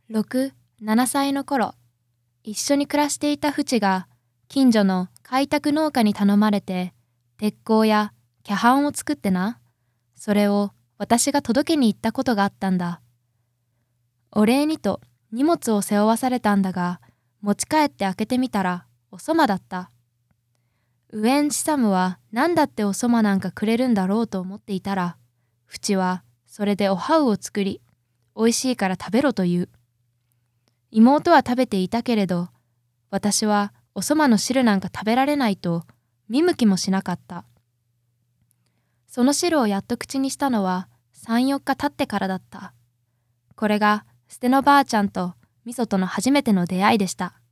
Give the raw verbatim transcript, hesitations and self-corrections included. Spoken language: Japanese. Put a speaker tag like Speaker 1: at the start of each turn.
Speaker 1: ろく、ななさいの頃、一緒に暮らしていたフチが近所の開拓農家に頼まれて鉄鋼やキャハンを作ってな、それを私が届けに行ったことがあったんだ。お礼にと荷物を背負わされたんだが、持ち帰って開けてみたらおそまだった。ウエンチサムは何だっておそまなんかくれるんだろうと思っていたら、フチはそれでおはうを作り、おいしいから食べろと言う。妹は食べていたけれど、私はおそまの汁なんか食べられないと見向きもしなかった。その汁をやっと口にしたのは三四日経ってからだった。これがステのばあちゃんとみそとの初めての出会いでした。